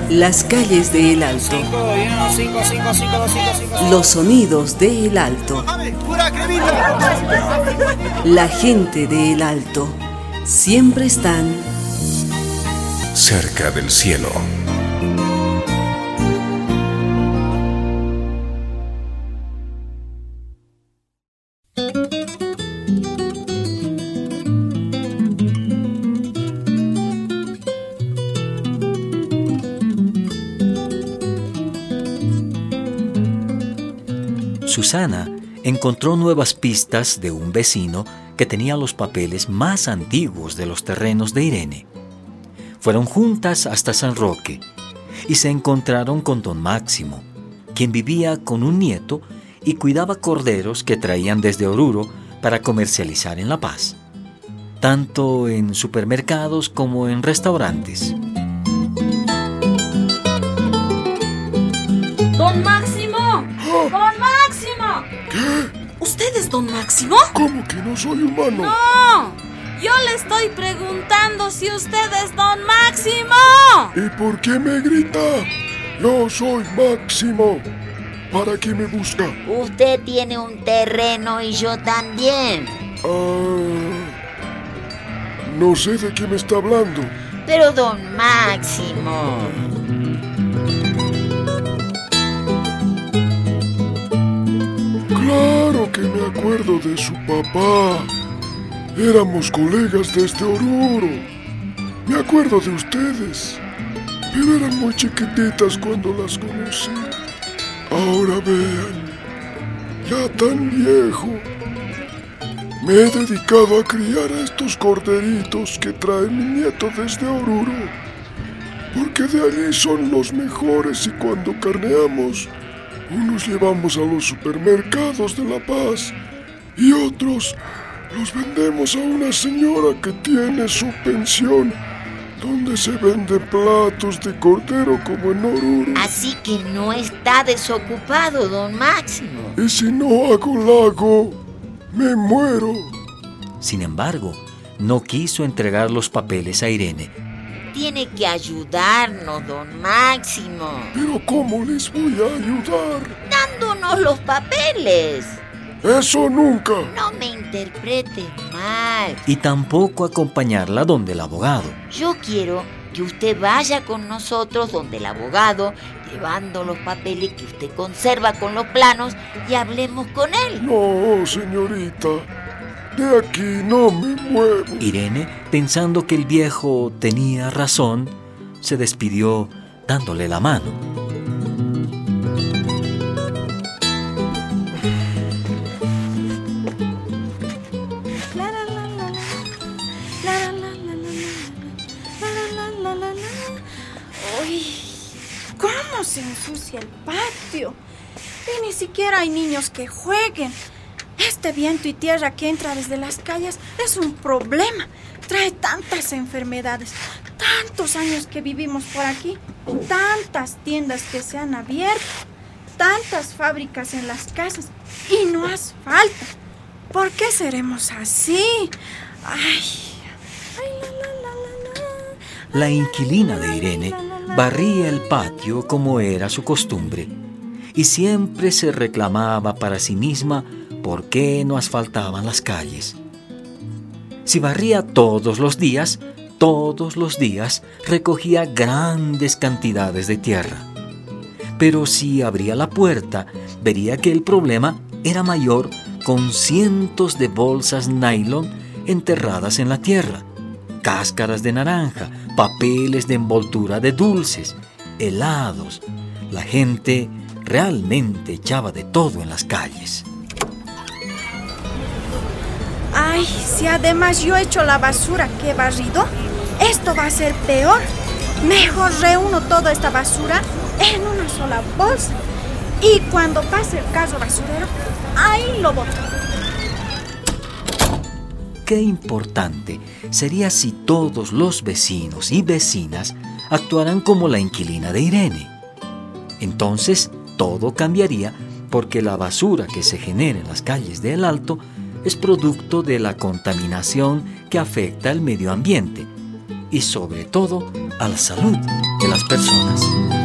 Las calles de El Alto. Los sonidos de El Alto. La gente de El Alto. Siempre están cerca del cielo. Susana encontró nuevas pistas de un vecino que tenía los papeles más antiguos de los terrenos de Irene. Fueron juntas hasta San Roque y se encontraron con don Máximo, quien vivía con un nieto y cuidaba corderos que traían desde Oruro para comercializar en La Paz, tanto en supermercados como en restaurantes. ¡Don Máximo! ¡Don Máximo! ¿Qué? ¿Usted es don Máximo? ¿Cómo que no soy humano? ¡No! Yo le estoy preguntando si usted es don Máximo. ¿Y por qué me grita? Yo soy Máximo. ¿Para qué me busca? Usted tiene un terreno y yo también. No sé de qué me está hablando. Pero don Máximo... Claro que me acuerdo de su papá. Éramos colegas desde Oruro. Me acuerdo de ustedes, pero eran muy chiquititas cuando las conocí. Ahora vean, ya tan viejo. Me he dedicado a criar a estos corderitos que trae mi nieto desde Oruro, porque de allí son los mejores y cuando carneamos, unos llevamos a los supermercados de La Paz y otros los vendemos a una señora que tiene su pensión, donde se venden platos de cordero como en Oruro. Así que no está desocupado, don Máximo. Y si no hago lago, me muero. Sin embargo, no quiso entregar los papeles a Irene. Tiene que ayudarnos, don Máximo. ¿Pero cómo les voy a ayudar? Dándonos los papeles. ¡Eso nunca! No me interprete mal. Y tampoco acompañarla donde el abogado. Yo quiero que usted vaya con nosotros donde el abogado, llevando los papeles que usted conserva con los planos y hablemos con él. No, señorita. De aquí no me muevo. Irene, pensando que el viejo tenía razón, se despidió dándole la mano. Uy, ¿cómo se ensucia el patio? Y ni siquiera hay niños que jueguen. Este viento y tierra que entra desde las calles es un problema. Trae tantas enfermedades, tantos años que vivimos por aquí, tantas tiendas que se han abierto, tantas fábricas en las casas y no asfalto. ¿Por qué seremos así? La inquilina de Irene barría el patio como era su costumbre y siempre se reclamaba para sí misma por qué no asfaltaban las calles. Si barría todos los días recogía grandes cantidades de tierra. Pero si abría la puerta, vería que el problema era mayor con cientos de bolsas nylon enterradas en la tierra, cáscaras de naranja, papeles de envoltura de dulces, helados. La gente realmente echaba de todo en las calles. Ay, si además yo echo la basura que he barrido, esto va a ser peor. Mejor reúno toda esta basura en una sola bolsa y cuando pase el carro basurero, ahí lo boto. Qué importante sería si todos los vecinos y vecinas actuaran como la inquilina de Irene. Entonces todo cambiaría porque la basura que se genera en las calles de El Alto es producto de la contaminación que afecta al medio ambiente. y sobre todo a la salud de las personas.